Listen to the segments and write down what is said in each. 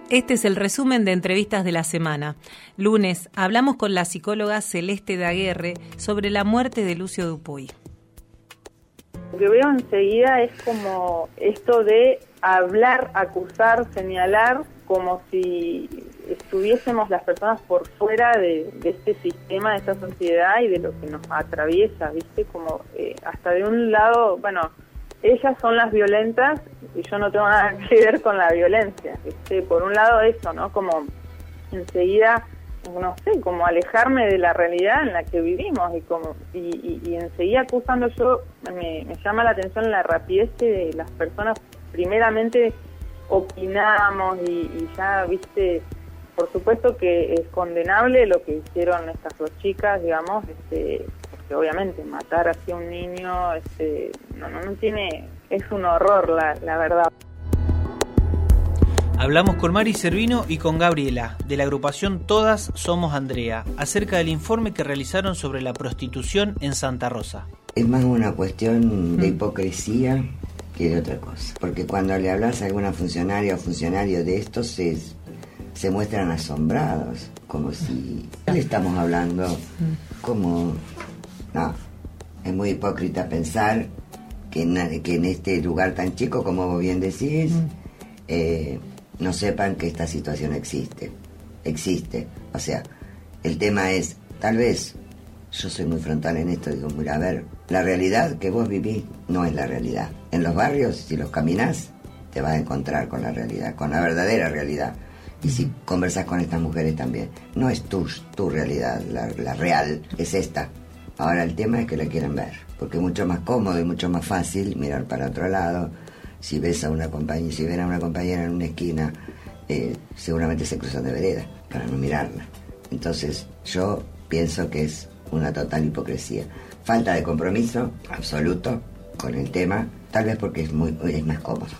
Este es el resumen de entrevistas de la semana. Lunes, hablamos con la psicóloga Celeste Daguerre sobre la muerte de Lucio Dupuy. Lo que veo enseguida es como esto de hablar, acusar, señalar, como si estuviésemos las personas por fuera de este sistema, de esta sociedad y de lo que nos atraviesa, ¿viste? Como hasta de un lado, bueno, ellas son las violentas y yo no tengo nada que ver con la violencia, ¿viste? Por un lado eso, ¿no? Como enseguida, no sé, como alejarme de la realidad en la que vivimos y enseguida acusando. Yo me llama la atención la rapidez que las personas primeramente opinamos y ya, viste, por supuesto que es condenable lo que hicieron estas dos chicas, digamos, porque obviamente matar así a un niño, no tiene, es un horror la verdad. Hablamos con Mari Servino y con Gabriela, de la agrupación Todas Somos Andrea, acerca del informe que realizaron sobre la prostitución en Santa Rosa. Es más una cuestión de hipocresía que de otra cosa, porque cuando le hablas a alguna funcionaria o funcionario de esto se muestran asombrados, como si le estamos hablando, como... No, es muy hipócrita pensar que en este lugar tan chico, como vos bien decís, no sepan que esta situación existe. O sea, el tema es, tal vez, yo soy muy frontal en esto, digo, mira, a ver, la realidad que vos vivís no es la realidad. En los barrios, si los caminás, te vas a encontrar con la realidad, con la verdadera realidad. Y si conversás con estas mujeres también, no es tu realidad, la real, es esta. Ahora el tema es que la quieren ver, porque es mucho más cómodo y mucho más fácil mirar para otro lado. Si ves a una compañera, si ven a una compañera en una esquina, seguramente se cruzan de vereda para no mirarla. Entonces yo pienso que es una total hipocresía. Falta de compromiso absoluto con el tema, tal vez porque es más cómodo.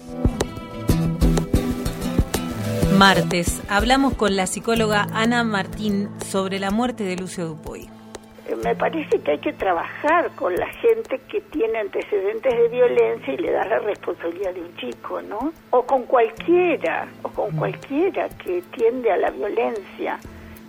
Martes, hablamos con la psicóloga Ana Martín sobre la muerte de Lucio Dupuy. Me parece que hay que trabajar con la gente que tiene antecedentes de violencia y le da la responsabilidad de un chico, ¿no? O con cualquiera que tiende a la violencia,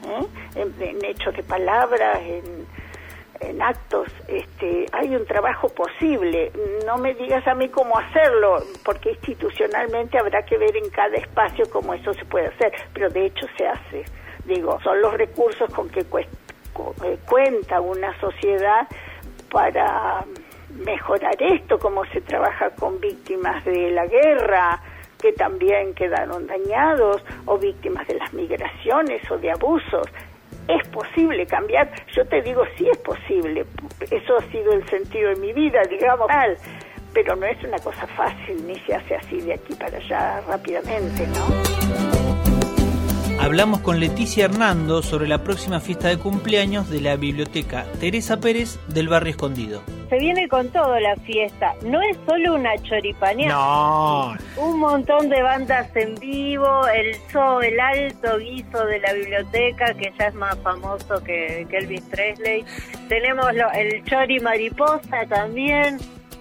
en hechos de palabras, en actos. Hay un trabajo posible. No me digas a mí cómo hacerlo, porque institucionalmente habrá que ver en cada espacio cómo eso se puede hacer, pero de hecho se hace. Digo, son los recursos con que cuenta una sociedad para mejorar esto, cómo se trabaja con víctimas de la guerra que también quedaron dañados, o víctimas de las migraciones o de abusos. ¿Es posible cambiar? Yo te digo, sí es posible. Eso ha sido el sentido de mi vida, digamos, pero no es una cosa fácil, ni se hace así de aquí para allá rápidamente, ¿no? Hablamos con Leticia Hernando sobre la próxima fiesta de cumpleaños de la biblioteca Teresa Pérez del Barrio Escondido. Se viene con todo la fiesta, no es solo una choripaneada. No. Un montón de bandas en vivo, el alto guiso de la biblioteca, que ya es más famoso que Elvis Presley. Tenemos el chori mariposa también,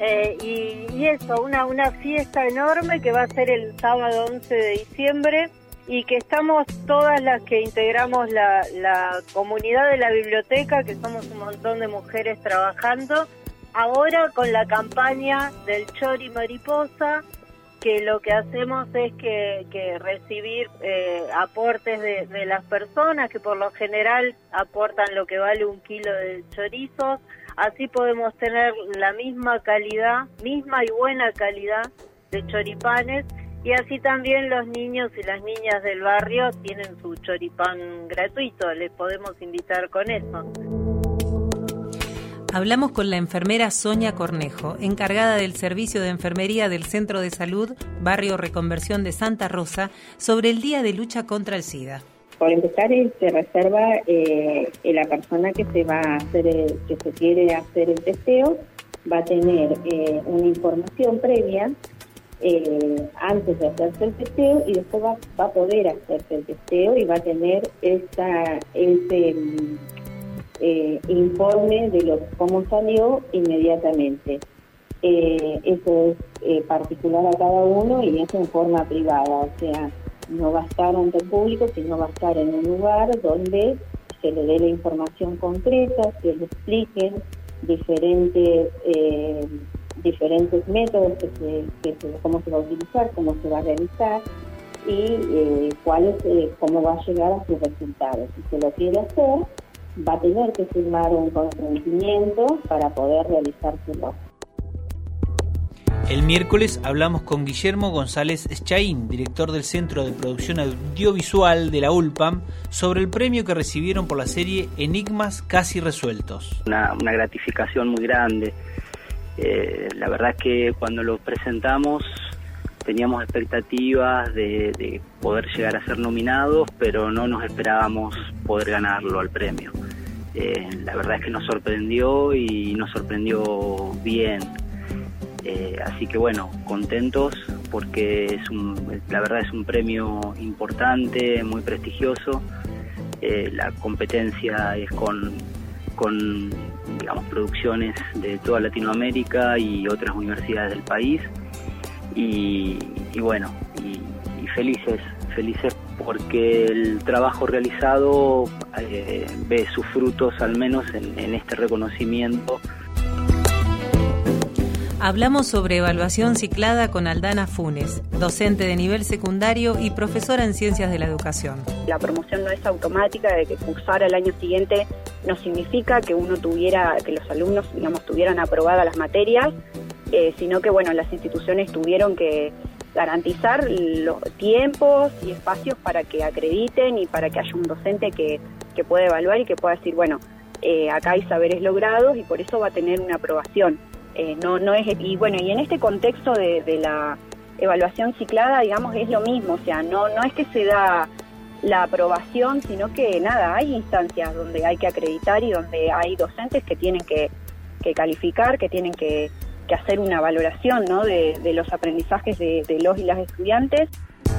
y eso, una fiesta enorme que va a ser el sábado 11 de diciembre. Y que estamos todas las que integramos la comunidad de la biblioteca, que somos un montón de mujeres trabajando, ahora con la campaña del Chori Mariposa, que lo que hacemos es que recibir aportes de las personas, que por lo general aportan lo que vale 1 kilo de chorizos, así podemos tener la misma y buena calidad de choripanes. Y así también los niños y las niñas del barrio tienen su choripán gratuito, les podemos invitar con eso. Hablamos con la enfermera Sonia Cornejo, encargada del servicio de enfermería del Centro de Salud Barrio Reconversión de Santa Rosa, sobre el Día de Lucha contra el SIDA. Por empezar, se reserva la persona que se va a hacer, que se quiere hacer el testeo, va a tener una información previa antes de hacerse el testeo, y después va a poder hacerse el testeo y va a tener ese informe de cómo salió inmediatamente. Eso es particular a cada uno y es en forma privada, o sea, no va a estar ante el público, sino va a estar en un lugar donde se le dé la información concreta, se le expliquen diferentes métodos cómo se va a utilizar, cómo se va a realizar y cómo va a llegar a sus resultados. Si se lo quiere hacer, va a tener que firmar un consentimiento para poder realizárselo. El miércoles hablamos con Guillermo González Schaín, director del Centro de Producción Audiovisual de la ULPAM, sobre el premio que recibieron por la serie Enigmas Casi Resueltos. Una gratificación muy grande. La verdad es que cuando lo presentamos teníamos expectativas de poder llegar a ser nominados, pero no nos esperábamos poder ganarlo al premio. La verdad es que nos sorprendió y nos sorprendió bien. Así que bueno, contentos porque la verdad es un premio importante, muy prestigioso. La competencia es con digamos, producciones de toda Latinoamérica y otras universidades del país. Y bueno, y felices porque el trabajo realizado ve sus frutos al menos en este reconocimiento. Hablamos sobre evaluación ciclada con Aldana Funes, docente de nivel secundario y profesora en Ciencias de la Educación. La promoción no es automática, de que cursar al año siguiente no significa que que los alumnos, digamos, tuvieran aprobadas las materias, sino que, bueno, las instituciones tuvieron que garantizar los tiempos y espacios para que acrediten y para que haya un docente que pueda evaluar y que pueda decir, bueno, acá hay saberes logrados y por eso va a tener una aprobación. Y en este contexto de la evaluación ciclada, digamos, es lo mismo, o sea, no es que se da la aprobación, sino que hay instancias donde hay que acreditar y donde hay docentes que tienen que calificar, que tienen que hacer una valoración, ¿no?, de los aprendizajes de los y las estudiantes.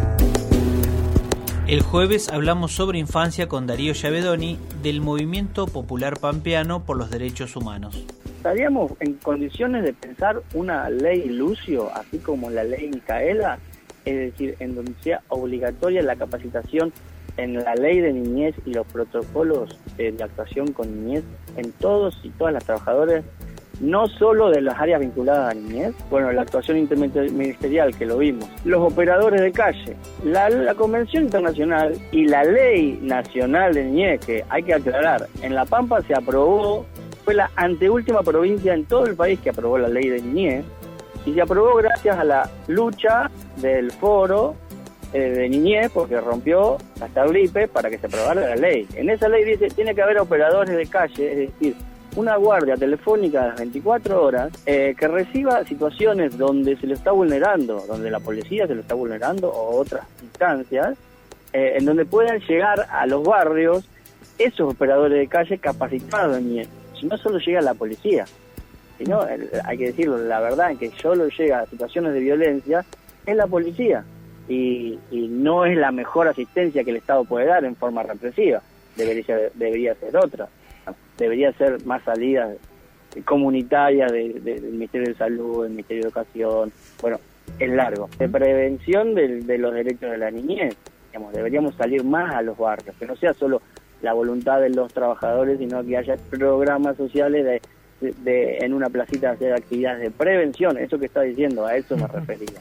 El jueves hablamos sobre infancia con Darío Yavedoni del Movimiento Popular Pampeano por los Derechos Humanos. ¿Estaríamos en condiciones de pensar una ley Lucio, así como la ley Micaela? Es decir, en donde sea obligatoria la capacitación en la ley de niñez y los protocolos de actuación con niñez en todos y todas las trabajadoras, no solo de las áreas vinculadas a niñez, bueno, la actuación interministerial que lo vimos, los operadores de calle, la Convención Internacional y la Ley Nacional de Niñez, que hay que aclarar, en La Pampa se aprobó, fue la anteúltima provincia en todo el país que aprobó la ley de niñez, y se aprobó gracias a la lucha del foro de niñez, porque rompió la Tablipe para que se aprobara la ley. En esa ley dice, tiene que haber operadores de calle, es decir, una guardia telefónica de las 24 horas que reciba situaciones donde se lo está vulnerando, donde la policía se lo está vulnerando o otras instancias, en donde puedan llegar a los barrios esos operadores de calle capacitados en niñez. Si no solo llega la policía, sino, hay que decirlo, la verdad, que solo llega a situaciones de violencia es la policía y no es la mejor asistencia que el Estado puede dar en forma represiva, debería ser otra. Debería ser más salidas comunitarias del Ministerio de Salud, del Ministerio de Educación, bueno, es largo. De prevención de los derechos de la niñez, digamos, deberíamos salir más a los barrios, que no sea solo la voluntad de los trabajadores, sino que haya programas sociales en una placita hacer actividades de prevención, eso que está diciendo, a eso me refería.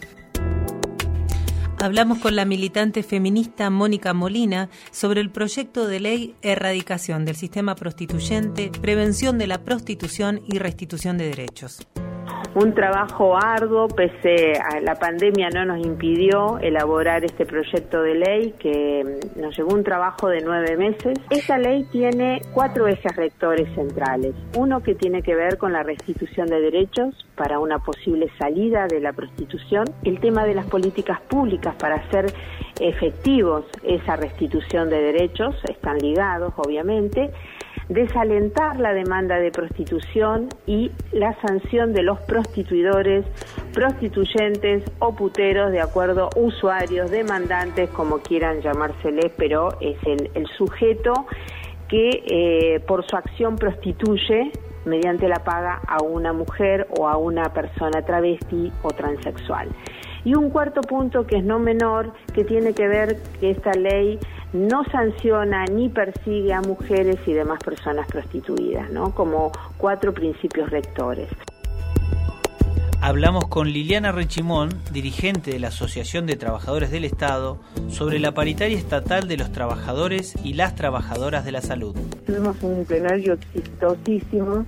Hablamos con la militante feminista Mónica Molina sobre el proyecto de ley Erradicación del Sistema Prostituyente, Prevención de la Prostitución y Restitución de Derechos. Un trabajo arduo, pese a la pandemia no nos impidió elaborar este proyecto de ley que nos llevó un trabajo de 9 meses. Esta ley tiene 4 ejes rectores centrales. Uno que tiene que ver con la restitución de derechos para una posible salida de la prostitución. El tema de las políticas públicas para hacer efectivos esa restitución de derechos, están ligados obviamente. Desalentar la demanda de prostitución y la sanción de los prostituidores, prostituyentes o puteros, de acuerdo, usuarios, demandantes, como quieran llamárseles, pero es el sujeto que por su acción prostituye mediante la paga a una mujer o a una persona travesti o transexual. Y un cuarto punto que es no menor, que tiene que ver que esta ley no sanciona ni persigue a mujeres y demás personas prostituidas, ¿no? Como 4 principios rectores. Hablamos con Liliana Rechimón, dirigente de la Asociación de Trabajadores del Estado, sobre la paritaria estatal de los trabajadores y las trabajadoras de la salud. Tuvimos un plenario exitosísimo,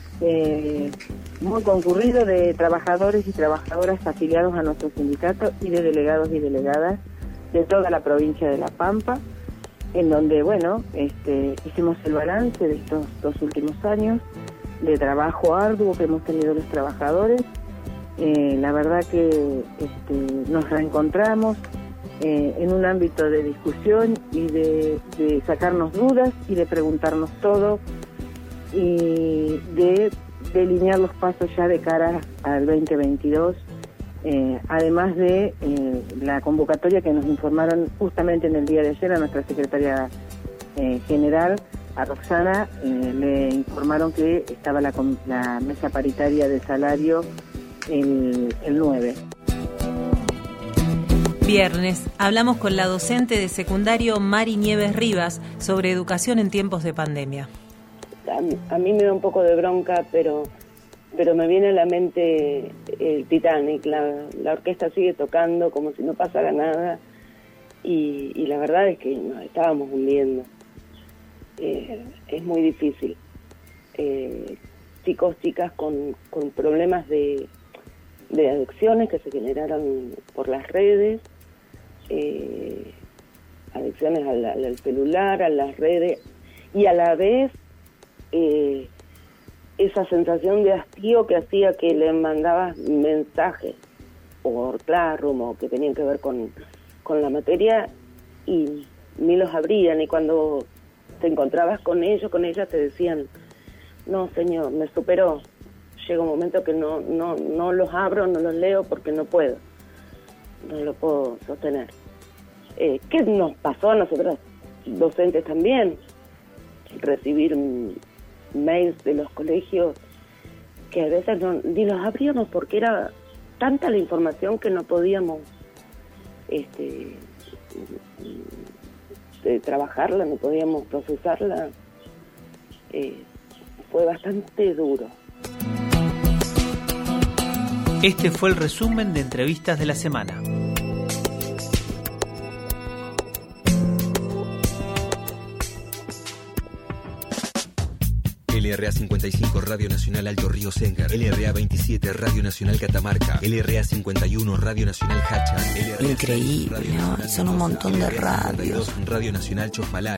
muy concurrido, de trabajadores y trabajadoras afiliados a nuestro sindicato y de delegados y delegadas de toda la provincia de La Pampa, en donde, hicimos el balance de estos 2 últimos años de trabajo arduo que hemos tenido los trabajadores. La verdad que nos reencontramos en un ámbito de discusión y de sacarnos dudas y de preguntarnos todo y de delinear los pasos ya de cara al 2022, además de la convocatoria que nos informaron justamente en el día de ayer a nuestra secretaria general, a Roxana, le informaron que estaba la mesa paritaria de salario el 9. Viernes, hablamos con la docente de secundario Mari Nieves Rivas sobre educación en tiempos de pandemia. A mí me da un poco de bronca, pero me viene a la mente el Titanic. La orquesta sigue tocando como si no pasara nada y la verdad es que nos estábamos hundiendo. Es muy difícil. Chicos, chicas con problemas de adicciones que se generaron por las redes, adicciones al celular, a las redes, y a la vez esa sensación de hastío que hacía que le mandabas mensajes por Classroom o que tenían que ver con la materia y ni los abrían, y cuando te encontrabas con ellos, con ellas, te decían: no señor, me superó, llega un momento que no los abro, no los leo porque no puedo, no lo puedo sostener. ¿Qué nos pasó a nosotros docentes también? Recibir mails de los colegios que a veces ni los abríamos porque era tanta la información que no podíamos trabajarla, no podíamos procesarla. Fue bastante duro. Este fue el resumen de entrevistas de la semana. LRA 55 Radio Nacional Alto Río Sengar, LRA 27 Radio Nacional Catamarca, LRA 51 Radio Nacional Hacha, LRA increíble, ¿no? Son un montón de radios. Radio Nacional Chosmalal.